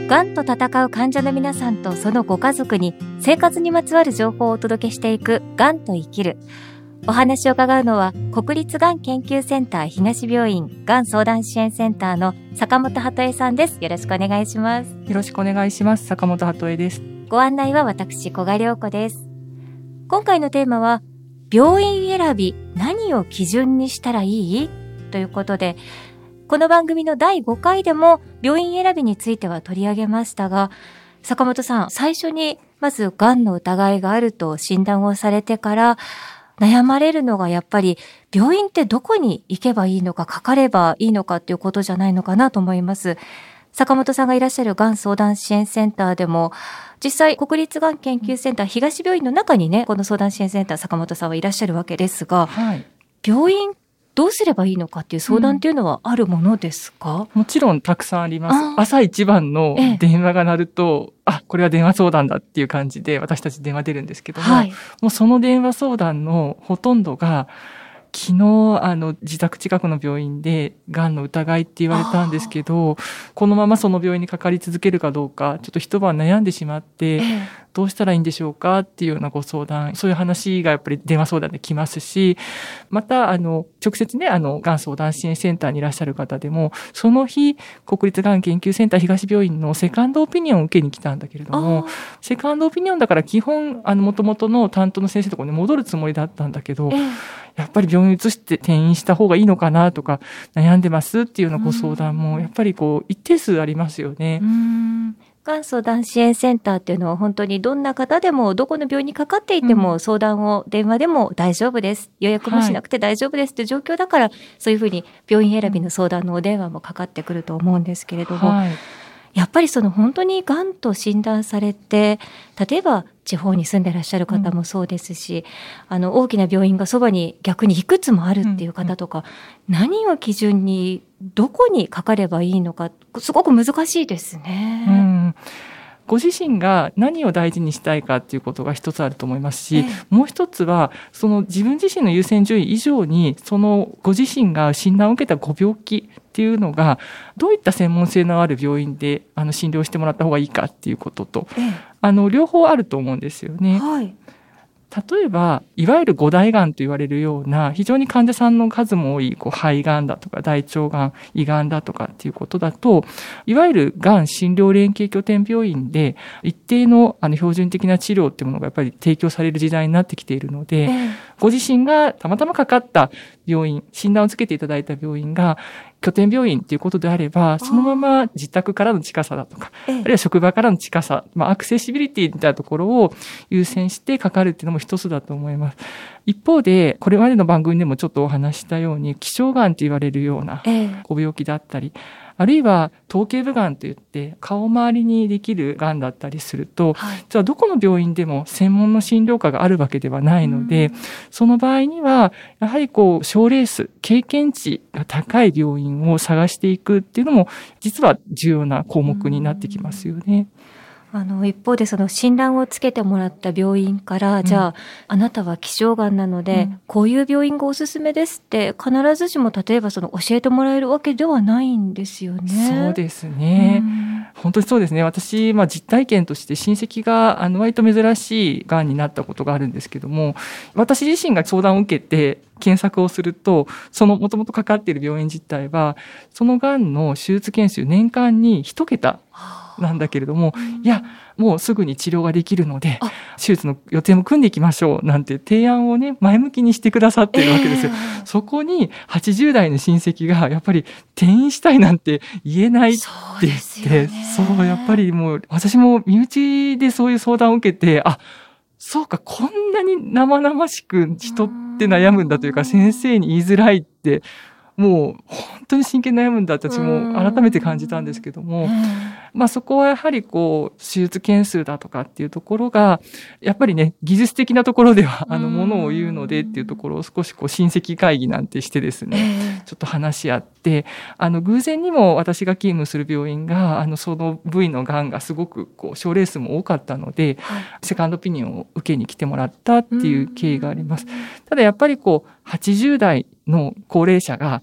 がんと闘う患者の皆さんとそのご家族に生活にまつわる情報をお届けしていくがんと生きる。お話を伺うのは国立がん研究センター東病院がん相談支援センターの坂本鳩恵さんです。よろしくお願いします。 よろしくお願いします。坂本鳩恵です。 ご案内は私古賀良子です。今回のテーマは病院選び、何を基準にしたらいいということで、この番組の第5回でも病院選びについては取り上げましたが、坂本さん、最初にまずがんの疑いがあると診断をされてから悩まれるのがやっぱり病院ってどこに行けばいいのか、かかればいいのかっていうことじゃないのかなと思います。坂本さんがいらっしゃるがん相談支援センターでも、実際国立がん研究センター東病院の中にね、この相談支援センター坂本さんはいらっしゃるわけですが、 はい、 病院どうすればいいのかっていう相談っていうのはあるものですか？ もちろんたくさんあります。朝一番の電話が鳴ると、これは電話相談だっていう感じで私たち電話出るんですけども、もうその電話相談のほとんどが、昨日自宅近くの病院でがんの疑いって言われたんですけど、このままその病院にかかり続けるかどうかちょっと一晩悩んでしまって、どうしたらいいんでしょうかっていうようなご相談、そういう話がやっぱり電話相談で来ますし、また直接ねがん相談支援センターにいらっしゃる方でも、その日国立がん研究センター東病院のセカンドオピニオンを受けに来たんだけれども、セカンドオピニオンだから基本元々の担当の先生のところに戻るつもりだったんだけど、やっぱり病院移して転院した方がいいのかなとか悩んでますっていうようなご相談もやっぱり一定数ありますよね。 がん相談支援センターっていうのは本当にどんな方でもどこの病院にかかっていても相談を電話でも大丈夫です、予約もしなくて大丈夫ですっていう状況だから、そういうふうに病院選びの相談のお電話もかかってくると思うんですけれども、やっぱり本当にがんと診断されて、例えば地方に住んでらっしゃる方もそうですし、大きな病院がそばに逆にいくつもあるっていう方とか、何を基準にどこにかかればいいのか、すごく難しいですね。 ご自身が何を大事にしたいかっていうことが一つあると思いますし、もう一つはその自分自身の優先順位以上に、そのご自身が診断を受けたご病気っていうのがどういった専門性のある病院で診療してもらった方がいいかっていうことと、両方あると思うんですよね。例えばいわゆる五大がんと言われるような非常に患者さんの数も多い肺がんだとか大腸がん、胃がんだとかっていうことだと、いわゆるがん診療連携拠点病院で一定の標準的な治療っていうものがやっぱり提供される時代になってきているので、ご自身がたまたまかかった病院、診断をつけていただいた病院が拠点病院っていうことであれば、そのまま自宅からの近さだとか、あるいは職場からの近さ、アクセシビリティみたいなところを優先してかかるっていうのも一つだと思います。一方で、これまでの番組でもちょっとお話したように、希少がんと言われるようなご病気だったり、あるいは頭頸部がんといって顔周りにできるがんだったりすると、じゃあどこの病院でも専門の診療科があるわけではないので、その場合にはやはり賞レース、経験値が高い病院を探していくっていうのも実は重要な項目になってきますよね。 一方で診断をつけてもらった病院から、じゃああなたは希少がんなので、こういう病院がおすすめですって必ずしも例えば教えてもらえるわけではないんですよね。 そうですね。本当にそうですね。私、実体験として親戚が割と珍しいがんになったことがあるんですけども、私自身が相談を受けて検索をすると、もともとかかっている病院自体は、そのがんの手術件数年間に1桁なんだけれども、いや、もうすぐに治療ができるので、手術の予定も組んでいきましょうなんて提案をね、前向きにしてくださっているわけですよ。そこに80代の親戚がやっぱり転院したいなんて言えないって言って、やっぱりもう私も身内でそういう相談を受けて、そうか、こんなに生々しく人って悩むんだというか、先生に言いづらいって、もう本当に真剣に悩むんだって私も改めて感じたんですけども、そこはやはり手術件数だとかっていうところがやっぱりね、技術的なところではものを言うのでっていうところを少し親戚会議なんてしてですね、ちょっと話し合って偶然にも私が勤務する病院がその部位のがんがすごく症例数も多かったので、セカンドオピニオンを受けに来てもらったっていう経緯があります。ただやっぱり80代の高齢者が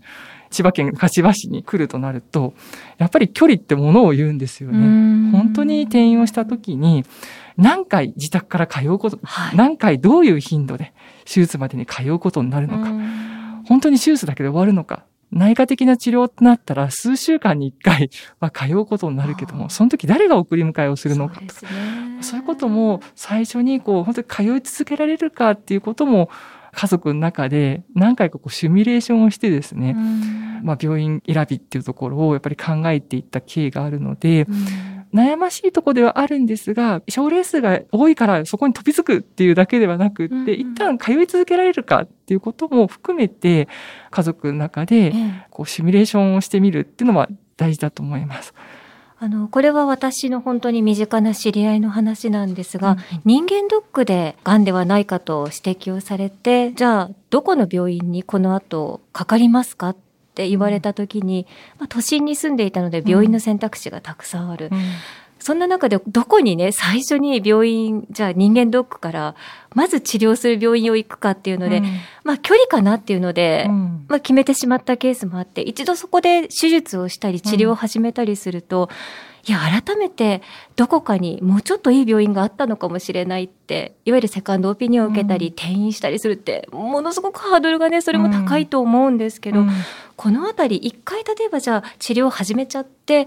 千葉県柏市に来るとなると、やっぱり距離ってものを言うんですよね。本当に転院をした時に、何回自宅から通うこと、何回どういう頻度で手術までに通うことになるのか、本当に手術だけで終わるのか、内科的な治療となったら数週間に1回は通うことになるけども、その時誰が送り迎えをするのかとか、そういうことも最初に本当に通い続けられるかっていうことも家族の中で何回かシミュレーションをしてですね、病院選びっていうところをやっぱり考えていった経緯があるので、悩ましいところではあるんですが、症例数が多いからそこに飛びつくっていうだけではなくって、一旦通い続けられるかっていうことも含めて、家族の中でシミュレーションをしてみるっていうのは大事だと思います。 これは私の本当に身近な知り合いの話なんですが、人間ドックで癌ではないかと指摘をされて、じゃあどこの病院にこの後かかりますかって言われた時に、都心に住んでいたので病院の選択肢がたくさんある。そんな中でどこにね、最初に病院、じゃあ人間ドックからまず治療する病院を行くかっていうので、距離かなっていうので、決めてしまったケースもあって、一度そこで手術をしたり治療を始めたりすると、いや、改めてどこかにもうちょっといい病院があったのかもしれないって、いわゆるセカンドオピニオンを受けたり、転院したりするって、ものすごくハードルがね、それも高いと思うんですけど、このあたり一回例えばじゃあ治療を始めちゃって、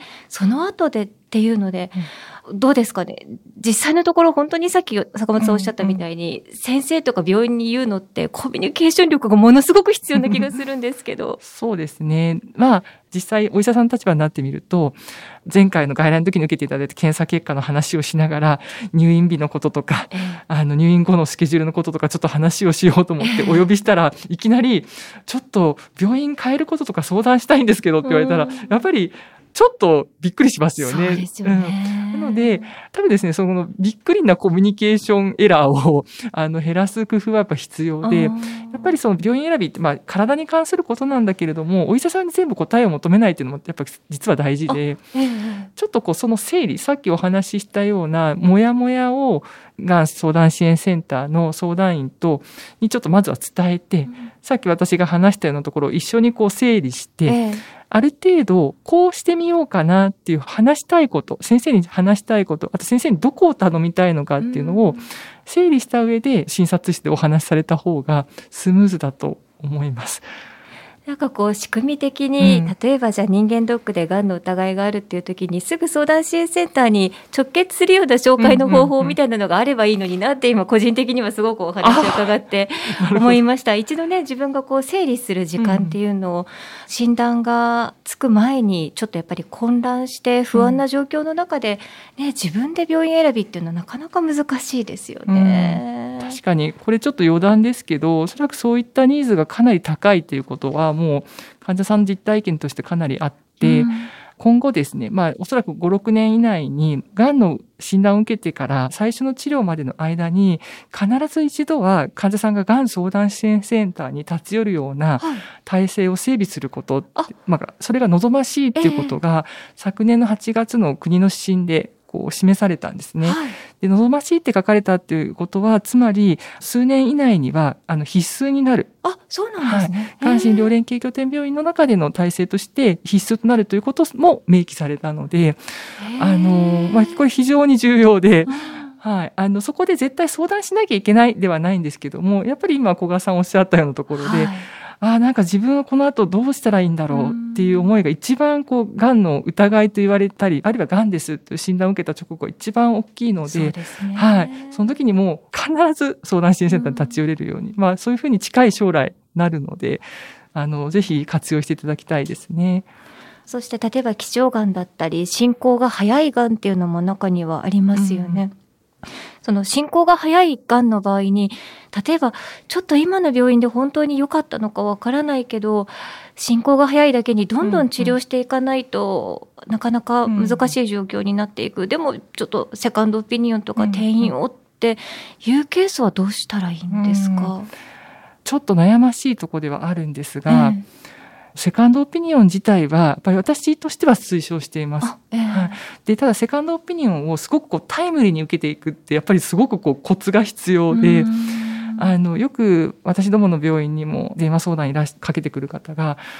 その後でっていうので、どうですかね。実際のところ本当にさっき坂本さんおっしゃったみたいに、先生とか病院に言うのってコミュニケーション力がものすごく必要な気がするんですけど。 そうですね。実際お医者さんの立場になってみると、前回の外来の時に受けていただいた検査結果の話をしながら、入院日のこととか、入院後のスケジュールのこととかちょっと話をしようと思ってお呼びしたら、いきなりちょっと病院変えることとか相談したいんですけどって言われたら、やっぱりちょっとびっくりしますよね。 そうですよね。 なので、多分ですね、そのびっくりなコミュニケーションエラーを減らす工夫はやっぱ必要で、やっぱりその病院選びって体に関することなんだけれども、お医者さんに全部答えを求めないっていうのもやっぱ実は大事で、ちょっとその整理、さっきお話ししたようなモヤモヤをがん相談支援センターの相談員にちょっとまずは伝えて、さっき私が話したようなところを一緒に整理して、ある程度こうしてみようかなっていう話したいこと、先生に話したいこと、あと先生にどこを頼みたいのかっていうのを整理した上で診察室でお話しされた方がスムーズだと思います。 なんか仕組み的に、例えばじゃあ人間ドックでがんの疑いがあるっていう時にすぐ相談支援センターに直結するような紹介の方法みたいなのがあればいいのになって今個人的にはすごくお話を伺って思いました。一度ね、自分が整理する時間っていうのを診断がつく前にちょっとやっぱり混乱して不安な状況の中で、自分で病院選びっていうのはなかなか難しいですよね。 確かにこれちょっと余談ですけど、おそらくそういったニーズがかなり高いということはもう患者さんの実体験としてかなりあって、今後ですね、おそらく5、6年以内にがんの診断を受けてから最初の治療までの間に必ず一度は患者さんががん相談支援センターに立ち寄るような体制を整備すること、それが望ましいっていうことが、昨年の8月の国の指針で示されたんですね。で、望ましいって書かれたっていうことは、つまり数年以内には必須になる。 そうなんですね。 がん診療連携拠点病院の中での体制として必須となるということも明記されたので、これ非常に重要で、そこで絶対相談しなきゃいけないではないんですけども、やっぱり今小川さんおっしゃったようなところで、なんか自分はこの後どうしたらいいんだろうっていう思いが一番がんの疑いと言われたり、あるいはがんですという診断を受けた直後が一番大きいので、その時にもう必ず相談支援センターに立ち寄れるように、そういうふうに近い将来なるので、ぜひ活用していただきたいですね。 そして例えば希少がんだったり進行が早いがんっていうのも中にはありますよね。その進行が早いがんの場合に、例えばちょっと今の病院で本当に良かったのかわからないけど、進行が早いだけにどんどん治療していかないと、なかなか難しい状況になっていく。でもちょっとセカンドオピニオンとか転院をっていうケースはどうしたらいいんですか？ ちょっと悩ましいところではあるんですが、セカンドオピニオン自体はやっぱり私としては推奨しています。で、ただセカンドオピニオンをすごくタイムリーに受けていくってやっぱりすごくコツが必要で、よく私どもの病院にも電話相談かけてくる方が、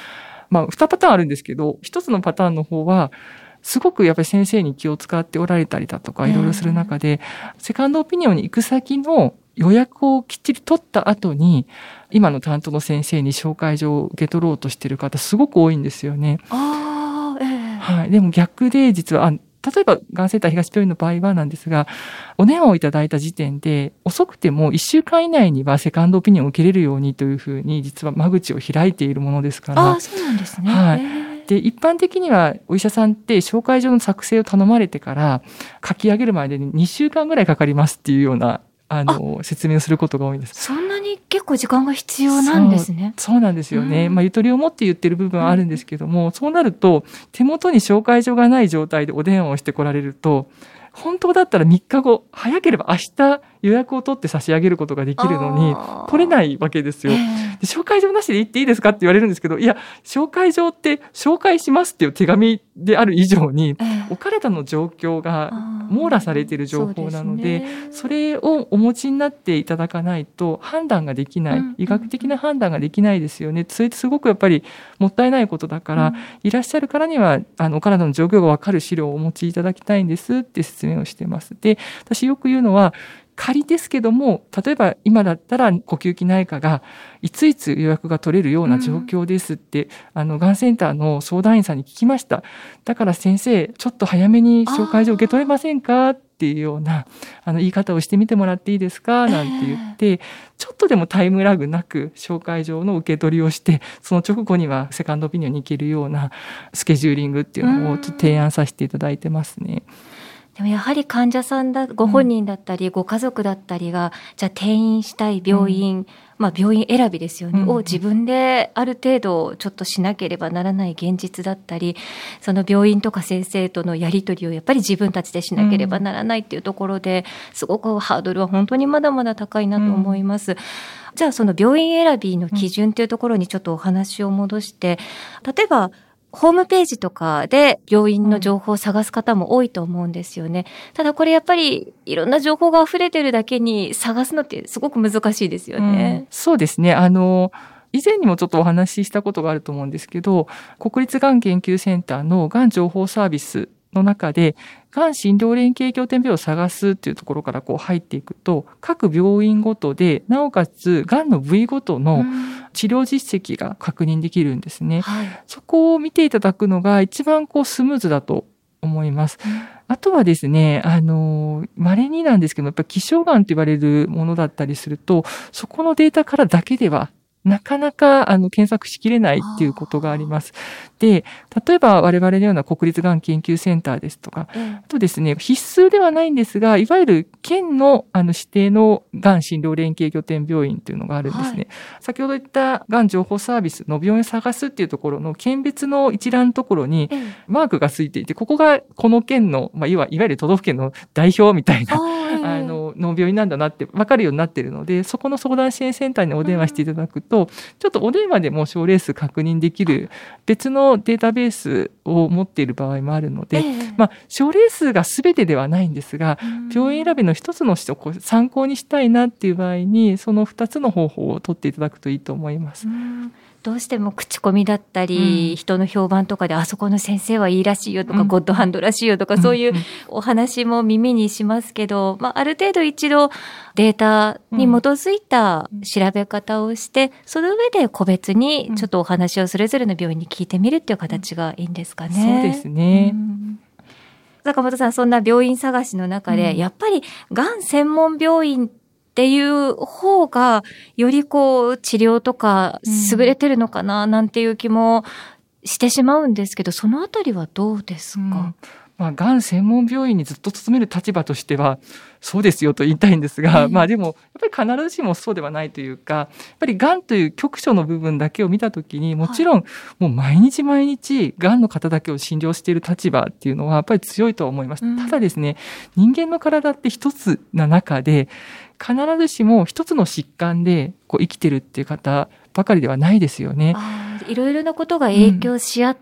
2パターンあるんですけど、1つのパターンの方は、すごくやっぱり先生に気を使っておられたりだとか、いろいろする中で、セカンドオピニオンに行く先の予約をきっちり取った後に、今の担当の先生に紹介状を受け取ろうとしている方、すごく多いんですよね。はい。でも逆で、実は、例えば、がんセンター東病院の場合はなんですが、お電話をいただいた時点で、遅くても1週間以内にはセカンドオピニオンを受けれるようにというふうに、実は間口を開いているものですから。 そうなんですね。 はい。で、一般的にはお医者さんって紹介状の作成を頼まれてから書き上げるまでに2週間ぐらいかかりますっていうような説明をすることが多いんです。 そんなに結構時間が必要なんですね。 そうなんですよね。ゆとりを持って言ってる部分はあるんですけども、そうなると手元に紹介状がない状態でお電話をしてこられると、本当だったら3日後、早ければ明日予約を取って差し上げることができるのに、取れないわけですよ。で、紹介状なしで言っていいですかって言われるんですけど、いや、紹介状って紹介しますっていう手紙である以上に、お体の状況が網羅されている情報なので、それをお持ちになっていただかないと判断ができない、医学的な判断ができないですよね。それってすごくやっぱりもったいないことだから、いらっしゃるからには、お体の状況がわかる資料をお持ちいただきたいんですって説明をしています。で、私よく言うのは、仮ですけども、例えば今だったら呼吸器内科がいついつ予約が取れるような状況ですって、がんセンターの相談員さんに聞きました。だから先生、ちょっと早めに紹介状受け取れませんかっていうような言い方をしてみてもらっていいですかなんて言って、ちょっとでもタイムラグなく紹介状の受け取りをして、その直後にはセカンドオピニオンに行けるようなスケジューリングっていうのをちょっと提案させていただいてますね。 でもやはり患者さんご本人だったり、ご家族だったりが、じゃあ転院したい病院、病院選びですよね、を自分である程度ちょっとしなければならない現実だったり、その病院とか先生とのやり取りをやっぱり自分たちでしなければならないっていうところで、すごくハードルは本当にまだまだ高いなと思います。じゃあその病院選びの基準っていうところにちょっとお話を戻して、例えばホームページとかで病院の情報を探す方も多いと思うんですよね。ただこれやっぱりいろんな情報が溢れてるだけに探すのってすごく難しいですよね。 そうですね。以前にもちょっとお話ししたことがあると思うんですけど、国立がん研究センターのがん情報サービスの中で、がん診療連携拠点病を探すっていうところから入っていくと、各病院ごとで、なおかつがんの部位ごとの治療実績が確認できるんですね。そこを見ていただくのが一番スムーズだと思います。あとはですね、稀になんですけど、やっぱり希少がんと言われるものだったりすると、そこのデータからだけではなかなか検索しきれないっていうことがあります。で、例えば我々のような国立がん研究センターですとか、あとですね、必須ではないんですが、いわゆる県の指定のがん診療連携拠点病院というのがあるんですね。先ほど言ったがん情報サービスの病院を探すっていうところの県別の一覧のところにマークがついていて、ここがこの県の、いわゆる都道府県の代表みたいな、の病院なんだなって分かるようになっているので、そこの相談支援センターにお電話していただくと、ちょっとお電話でも症例数確認できる別のデータベースを持っている場合もあるので、症例数が全てではないんですが、病院選びの一つの参考にしたいなっていう場合に、その2つの方法を取っていただくといいと思います。 どうしても口コミだったり、人の評判とかで、あそこの先生はいいらしいよとか、ゴッドハンドらしいよとか、そういうお話も耳にしますけど、ある程度一度データに基づいた調べ方をして、その上で個別にちょっとお話をそれぞれの病院に聞いてみるっていう形がいいんですかね。 そうですね。 坂本さん、そんな病院探しの中で、やっぱりがん専門病院っていう方がより治療とか優れてるのかななんていう気もしてしまうんですけど、そのあたりはどうですか？ がん専門病院にずっと勤める立場としてはそうですよと言いたいんですが、でもやっぱり必ずしもそうではないというか、やっぱりがんという局所の部分だけを見たときに、もちろんもう毎日毎日がんの方だけを診療している立場っていうのはやっぱり強いと思います。ただですね、人間の体って一つな中で、必ずしも一つの疾患で生きてるっていう方ばかりではないですよね。 いろいろなことが影響し合って、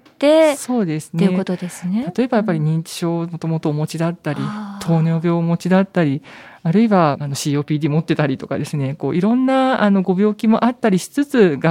そうですね。 っていうことですね。 例えばやっぱり認知症をもともとお持ちだったり、糖尿病をお持ちだったり、あるいはCOPD 持ってたりとかですね、いろんなご病気もあったりしつつ、がん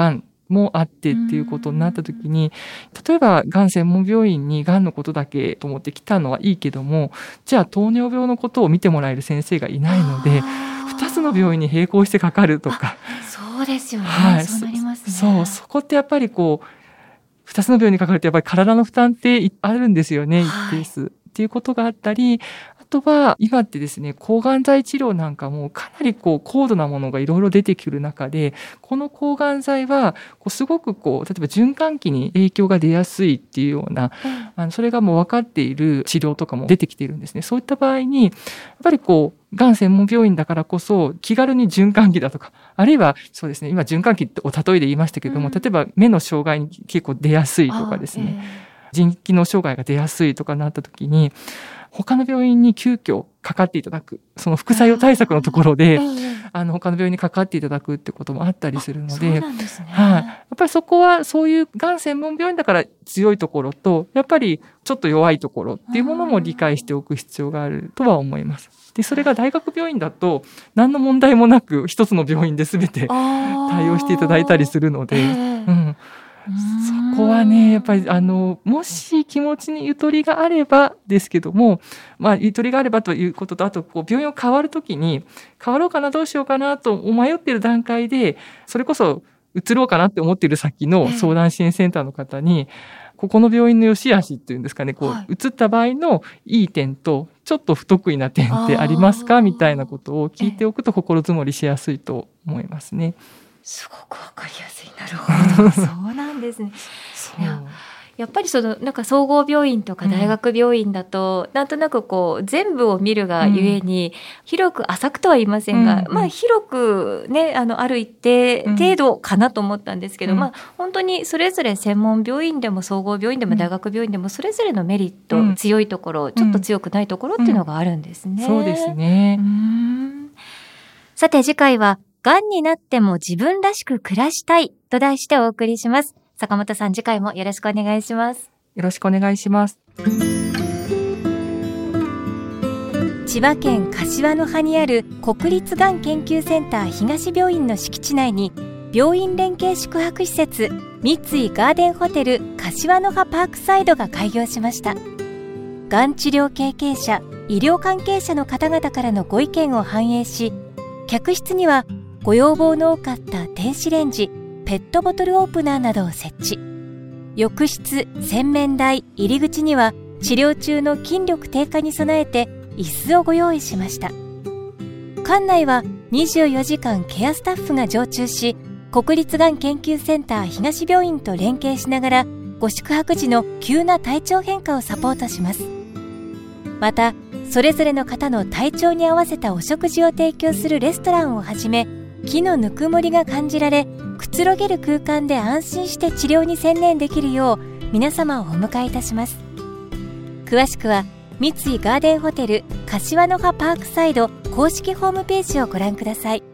もあってっていうことになった時に、例えばがん専門病院にがんのことだけと思って来たのはいいけども、じゃあ糖尿病のことを見てもらえる先生がいないので、2つの病院に並行してかかるとか。 そうですよね。 はい、 そうなりますね。 そこってやっぱり2つの病院にかかるとやっぱり体の負担ってあるんですよね、一定数。っていうことがあったり、あとは今ってですね、抗がん剤治療なんかもかなり高度なものがいろいろ出てくる中で、この抗がん剤はすごく例えば循環器に影響が出やすいっていうような、それがもう分かっている治療とかも出てきているんですね。そういった場合にやっぱりがん専門病院だからこそ気軽に循環器だとか、あるいはそうですね、今循環器を例えで言いましたけども、例えば目の障害に結構出やすいとかですね、腎機能障害が出やすいとかなった時に、他の病院に急遽かかっていただく、その副作用対策のところで、他の病院にかかっていただくってこともあったりするので、 そうなんですね。 やっぱりそこはそういうがん専門病院だから強いところと、やっぱりちょっと弱いところっていうものも理解しておく必要があるとは思います。で、それが大学病院だと何の問題もなく一つの病院で全て対応していただいたりするので、そこはね、やっぱりもし気持ちにゆとりがあればですけども、ゆとりがあればということと、あと病院を変わるときに、変わろうかな、どうしようかなと迷っている段階で、それこそ移ろうかなって思っている先の相談支援センターの方に、ここの病院の良し悪しっていうんですかね、移った場合のいい点と、ちょっと不得意な点ってありますかみたいなことを聞いておくと心づもりしやすいと思いますね。 すごくわかりやすい。なるほど。そうなんですね。やっぱりなんか総合病院とか大学病院だと、なんとなく全部を見るがゆえに、広く浅くとは言いませんが、広くね、ある一定程度かなと思ったんですけど、本当にそれぞれ専門病院でも総合病院でも大学病院でもそれぞれのメリット、強いところ、ちょっと強くないところっていうのがあるんですね。 そうですね。 さて次回は、がんになっても自分らしく暮らしたいと題してお送りします。坂本さん、次回もよろしくお願いします。 よろしくお願いします。 千葉県柏の葉にある国立がん研究センター東病院の敷地内に、病院連携宿泊施設三井ガーデンホテル柏の葉パークサイドが開業しました。がん治療経験者、医療関係者の方々からのご意見を反映し、客室にはご要望の多かった電子レンジ、ペットボトルオープナーなどを設置。浴室、洗面台、入り口には治療中の筋力低下に備えて椅子をご用意しました。館内は24時間ケアスタッフが常駐し、国立がん研究センター東病院と連携しながら、ご宿泊時の急な体調変化をサポートします。また、それぞれの方の体調に合わせたお食事を提供するレストランをはじめ、木のぬくもりが感じられ、くつろげる空間で安心して治療に専念できるよう皆様をお迎えいたします。詳しくは三井ガーデンホテル柏の葉パークサイド公式ホームページをご覧ください。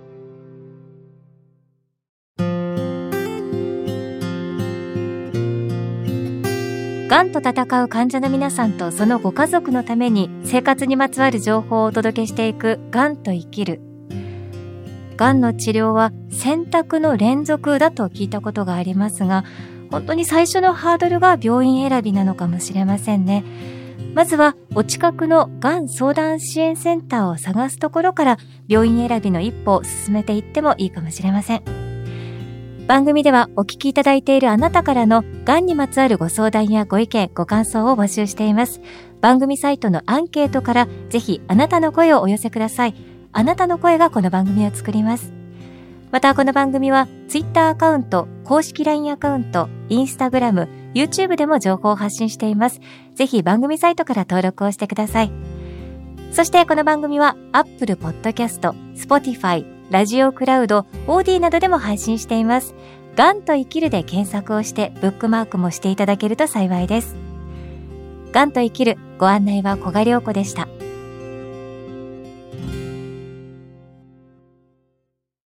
がんと闘う患者の皆さんとそのご家族のために生活にまつわる情報をお届けしていくがんと生きる。がんの治療は選択の連続だと聞いたことがありますが、本当に最初のハードルが病院選びなのかもしれませんね。まずはお近くのがん相談支援センターを探すところから病院選びの一歩を進めていってもいいかもしれません。番組ではお聞きいただいているあなたからのがんにまつわるご相談やご意見、ご感想を募集しています。番組サイトのアンケートからぜひあなたの声をお寄せください。あなたの声がこの番組を作ります。またこの番組は Twitter アカウント、公式 LINE アカウント、Instagram、YouTube でも情報を発信しています。ぜひ番組サイトから登録をしてください。そしてこの番組は Apple Podcast、Spotify、ラジオクラウド、OD などでも配信しています。がんと生きるで検索をしてブックマークもしていただけると幸いです。がんと生きる、ご案内は小賀良子でした。